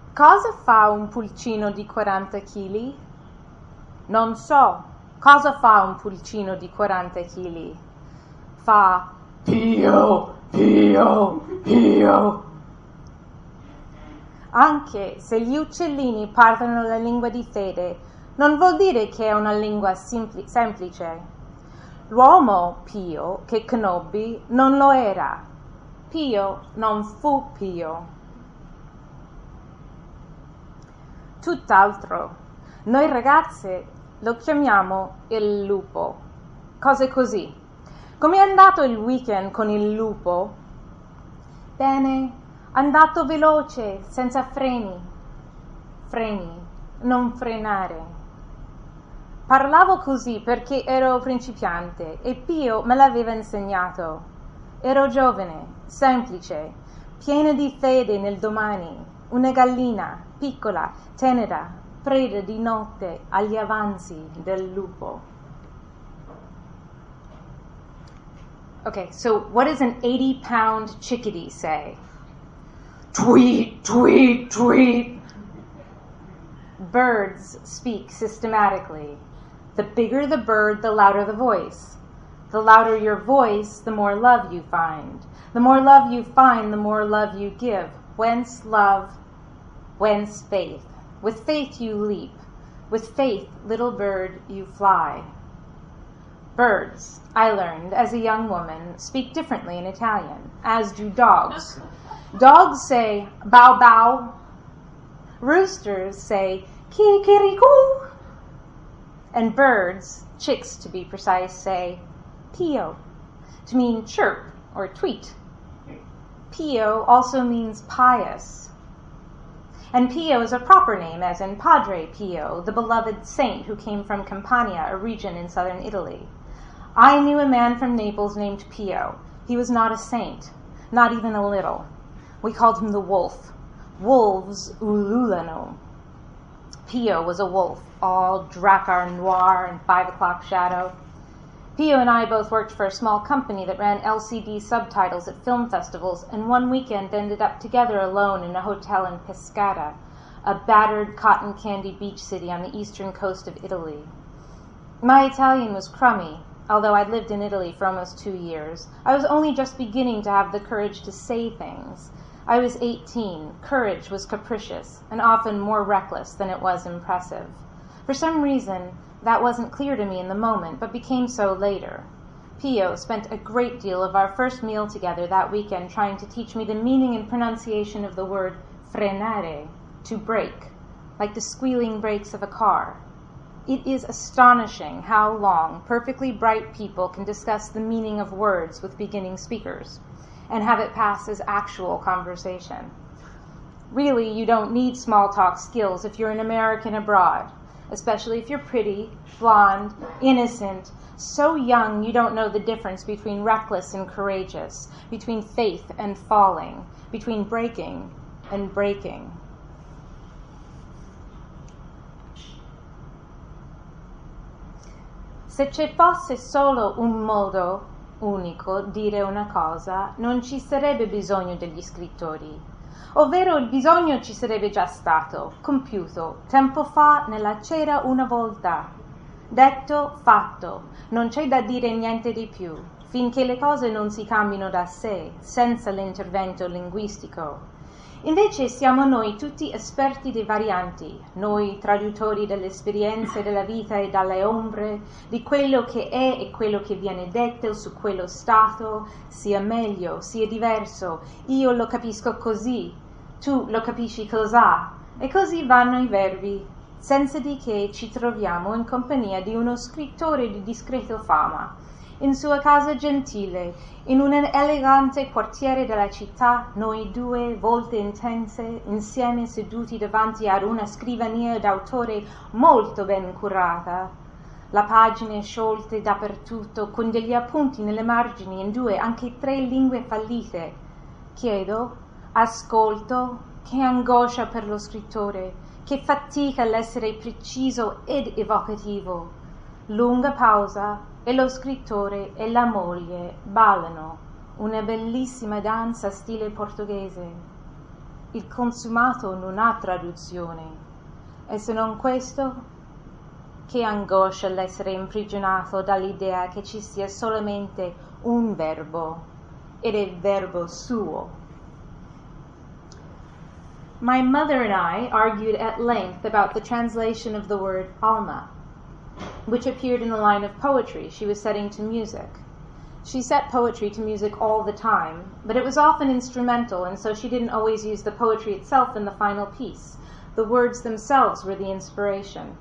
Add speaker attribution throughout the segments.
Speaker 1: Cosa fa un pulcino di 40 kg? Non so. Cosa fa un pulcino di 40 kg? Fa pio, pio, pio. Anche se gli uccellini parlano la lingua di fede, non vuol dire che è una lingua semplice. L'uomo Pio che conobbi non lo era. Pio non fu Pio. Tutt'altro. Noi ragazze lo chiamiamo il lupo. Cose così. Come è andato il weekend con il lupo? Bene, andato veloce, senza freni. Freni, non frenare. Parlavo così perché ero principiante e Pio me l'aveva insegnato. Ero giovane, semplice, piena di fede nel domani, una gallina, piccola, tenera, preda di notte agli avanzi del lupo. Okay, so what does an 80-pound chickadee say? Tweet, tweet, tweet. Birds speak systematically. The bigger the bird, the louder the voice. The louder your voice, the more love you find. The more love you find, the more love you give. Whence love, whence faith. With faith you leap. With faith, little bird, you fly. Birds, I learned as a young woman, speak differently in Italian, as do dogs. Dogs say bow bow. Roosters say kikiriku. And birds, chicks to be precise, say pio, to mean chirp or tweet. Pio also means pious. And Pio is a proper name, as in Padre Pio, the beloved saint who came from Campania, a region in southern Italy. I knew a man from Naples named Pio. He was not a saint, not even a little. We called him the wolf. Wolves ululano. Pio was a wolf, all dracar noir and 5 o'clock shadow. Pio and I both worked for a small company that ran LCD subtitles at film festivals, and one weekend ended up together alone in a hotel in Pescara, a battered cotton candy beach city on the eastern coast of Italy. My Italian was crummy, although I'd lived in Italy for almost 2 years. I was only just beginning to have the courage to say things. I was 18. Courage was capricious, and often more reckless than it was impressive. For some reason, that wasn't clear to me in the moment, but became so later. Pio spent a great deal of our first meal together that weekend trying to teach me the meaning and pronunciation of the word frenare, to brake, like the squealing brakes of a car. It is astonishing how long perfectly bright people can discuss the meaning of words with beginning speakers and have it pass as actual conversation. Really, you don't need small talk skills if you're an American abroad, especially if you're pretty, blonde, innocent, so young you don't know the difference between reckless and courageous, between faith and falling, between breaking and breaking. Se ci fosse solo un modo unico dire una cosa, non ci sarebbe bisogno degli scrittori, ovvero il bisogno ci sarebbe già stato, compiuto, tempo fa nella c'era una volta. Detto, fatto, non c'è da dire niente di più, finché le cose non si cambino da sé, senza l'intervento linguistico. Invece siamo noi tutti esperti dei varianti, noi traduttori delle esperienze della vita e dalle ombre, di quello che è e quello che viene detto su quello stato, sia meglio, sia diverso, io lo capisco così, tu lo capisci cos'ha, e così vanno i verbi, senza di che ci troviamo in compagnia di uno scrittore di discreta fama, in sua casa gentile, in un elegante quartiere della città, noi due, volte intense, insieme seduti davanti ad una scrivania d'autore molto ben curata, la pagine sciolte dappertutto, con degli appunti nelle margini in 2, anche 3 lingue fallite. Chiedo, ascolto, che angoscia per lo scrittore, che fatica l'essere preciso ed evocativo. Lunga pausa, e lo scrittore e la moglie ballano una bellissima danza stile portoghese. il consumato non ha traduzione. E se non questo, che angoscia l'essere imprigionato dall'idea che ci sia solamente un verbo, ed è il verbo suo. My mother and I argued at length about the translation of the word alma, which appeared in a line of poetry she was setting to music. She set poetry to music all the time, but it was often instrumental, and so she didn't always use the poetry itself in the final piece. The words themselves were the inspiration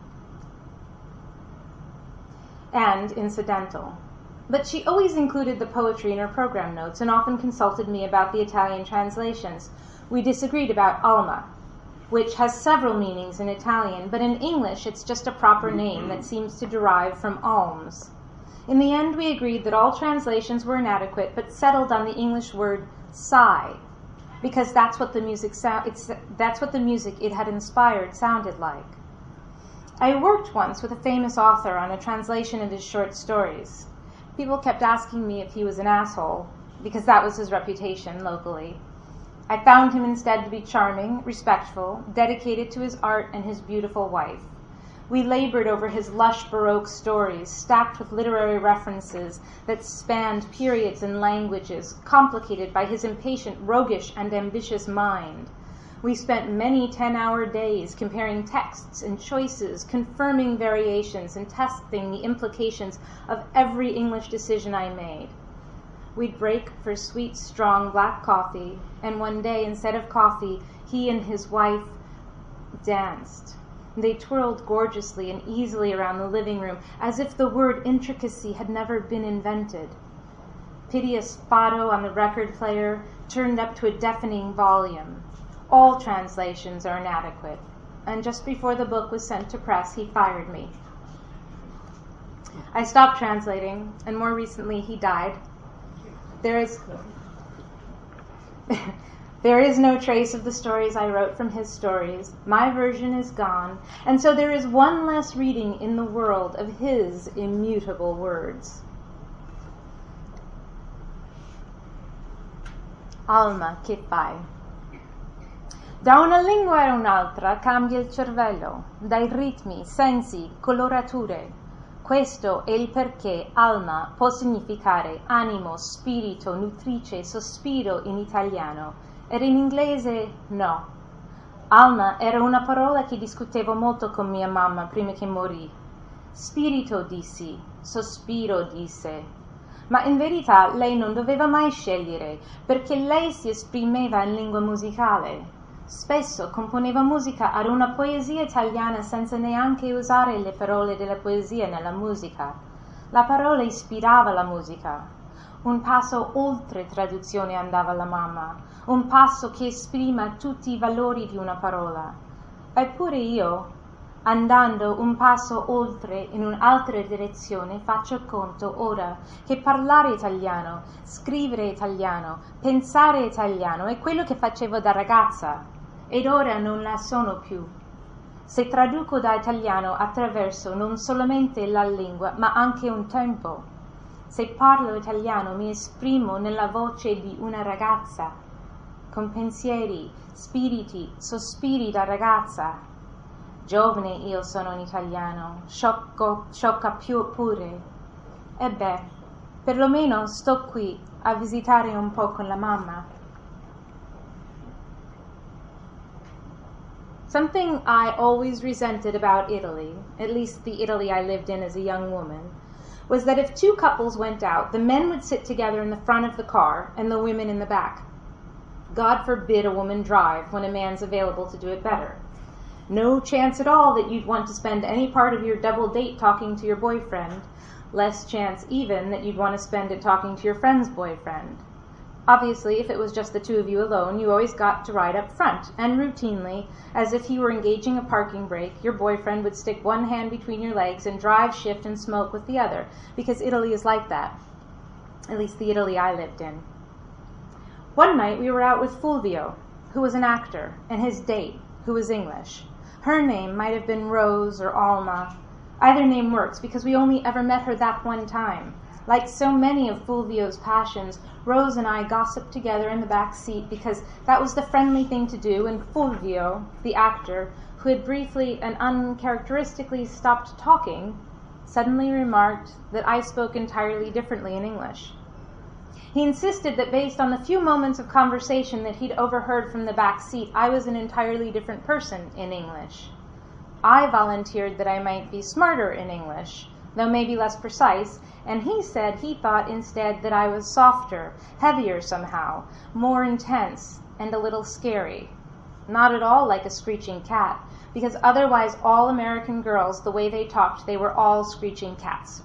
Speaker 1: and incidental. But she always included the poetry in her program notes and often consulted me about the Italian translations. We disagreed about alma, which has several meanings in Italian, but in English it's just a proper name that seems to derive from alms. In the end, we agreed that all translations were inadequate, but settled on the English word sigh, because that's what the music it had inspired sounded like. I worked once with a famous author on a translation of his short stories. People kept asking me if he was an asshole, because that was his reputation locally. I found him instead to be charming, respectful, dedicated to his art and his beautiful wife. We labored over his lush Baroque stories, stacked with literary references that spanned periods and languages, complicated by his impatient, roguish, and ambitious mind. We spent many 10-hour days comparing texts and choices, confirming variations, and testing the implications of every English decision I made. We'd break for sweet, strong black coffee, and one day, instead of coffee, he and his wife danced. They twirled gorgeously and easily around the living room, as if the word intricacy had never been invented. Piteous fado on the record player turned up to a deafening volume. All translations are inadequate, and just before the book was sent to press, he fired me. I stopped translating, and more recently he died. There is no trace of the stories I wrote from his stories. My version is gone, and so there is one less reading in the world of his immutable words. Alma, che fai? Da una lingua a un'altra cambia il cervello, dai ritmi, sensi, colorature. Questo è il perché alma può significare animo, spirito, nutrice, sospiro in italiano, ed in inglese no. Alma era una parola che discutevo molto con mia mamma prima che morì. Spirito dissi, sospiro disse. Ma in verità lei non doveva mai scegliere, perché lei si esprimeva in lingua musicale. Spesso componeva musica ad una poesia italiana senza neanche usare le parole della poesia nella musica. La parola ispirava la musica. Un passo oltre traduzione andava la mamma, un passo che esprima tutti i valori di una parola. Eppure io, andando un passo oltre in un'altra direzione, faccio conto ora che parlare italiano, scrivere italiano, pensare italiano è quello che facevo da ragazza. Ed ora non la sono più. Se traduco da italiano attraverso non solamente la lingua, ma anche un tempo. Se parlo italiano mi esprimo nella voce di una ragazza, con pensieri, spiriti, sospiri da ragazza. Giovane io sono in italiano, sciocca più pure. E beh, perlomeno sto qui a visitare un po' con la mamma. Something I always resented about Italy, at least the Italy I lived in as a young woman, was that if two couples went out, the men would sit together in the front of the car and the women in the back. God forbid a woman drive when a man's available to do it better. No chance at all that you'd want to spend any part of your double date talking to your boyfriend. Less chance even that you'd want to spend it talking to your friend's boyfriend. Obviously, if it was just the two of you alone, you always got to ride up front, and routinely, as if you were engaging a parking brake, your boyfriend would stick one hand between your legs and drive, shift, and smoke with the other, because Italy is like that, at least the Italy I lived in. One night we were out with Fulvio, who was an actor, and his date, who was English. Her name might have been Rose or Alma. Either name works, because we only ever met her that one time. Like so many of Fulvio's passions, Rose and I gossiped together in the back seat because that was the friendly thing to do, and Fulvio, the actor, who had briefly and uncharacteristically stopped talking, suddenly remarked that I spoke entirely differently in English. He insisted that based on the few moments of conversation that he'd overheard from the back seat, I was an entirely different person in English. I volunteered that I might be smarter in English, though maybe less precise, and he said he thought instead that I was softer, heavier somehow, more intense, and a little scary. Not at all like a screeching cat, because otherwise all American girls, the way they talked, they were all screeching cats.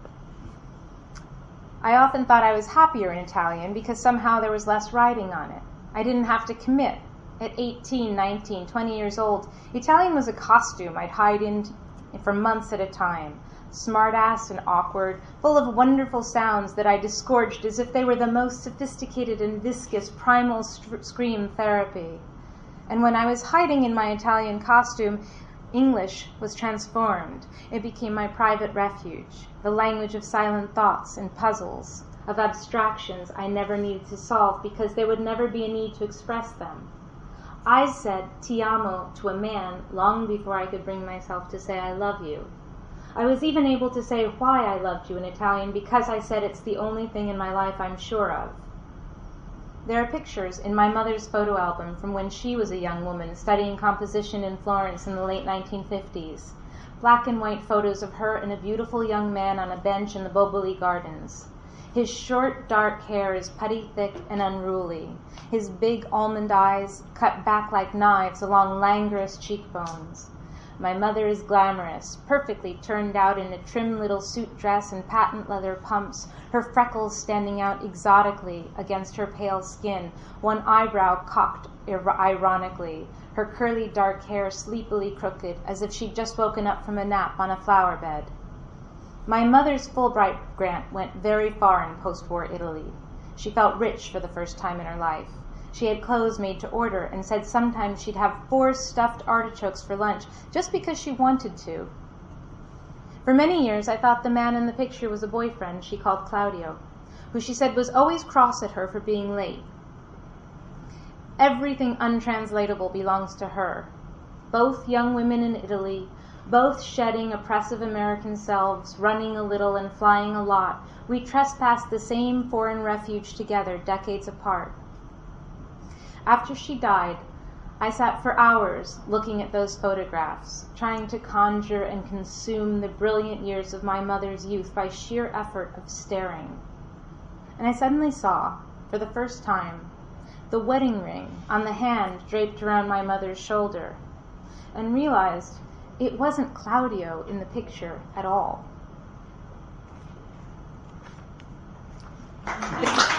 Speaker 1: I often thought I was happier in Italian because somehow there was less riding on it. I didn't have to commit. At 18, 19, 20 years old, Italian was a costume I'd hide in for months at a time, smart-ass and awkward, full of wonderful sounds that I disgorged as if they were the most sophisticated and viscous primal scream therapy. And when I was hiding in my Italian costume, English was transformed. It became my private refuge, the language of silent thoughts and puzzles, of abstractions I never needed to solve because there would never be a need to express them. I said ti amo to a man long before I could bring myself to say I love you. I was even able to say why I loved you in Italian because I said it's the only thing in my life I'm sure of. There are pictures in my mother's photo album from when she was a young woman studying composition in Florence in the late 1950s. Black and white photos of her and a beautiful young man on a bench in the Boboli Gardens. His short, dark hair is putty thick and unruly. His big almond eyes cut back like knives along languorous cheekbones. My mother is glamorous, perfectly turned out in a trim little suit dress and patent leather pumps, her freckles standing out exotically against her pale skin, one eyebrow cocked ironically, her curly dark hair sleepily crooked, as if she'd just woken up from a nap on a flower bed. My mother's Fulbright grant went very far in post-war Italy. She felt rich for the first time in her life. She had clothes made to order and said sometimes she'd have 4 stuffed artichokes for lunch just because she wanted to. For many years, I thought the man in the picture was a boyfriend she called Claudio, who she said was always cross at her for being late. Everything untranslatable belongs to her. Both young women in Italy, both shedding oppressive American selves, running a little and flying a lot, we trespassed the same foreign refuge together, decades apart. After she died, I sat for hours looking at those photographs, trying to conjure and consume the brilliant years of my mother's youth by sheer effort of staring. And I suddenly saw, for the first time, the wedding ring on the hand draped around my mother's shoulder, and realized it wasn't Claudio in the picture at all.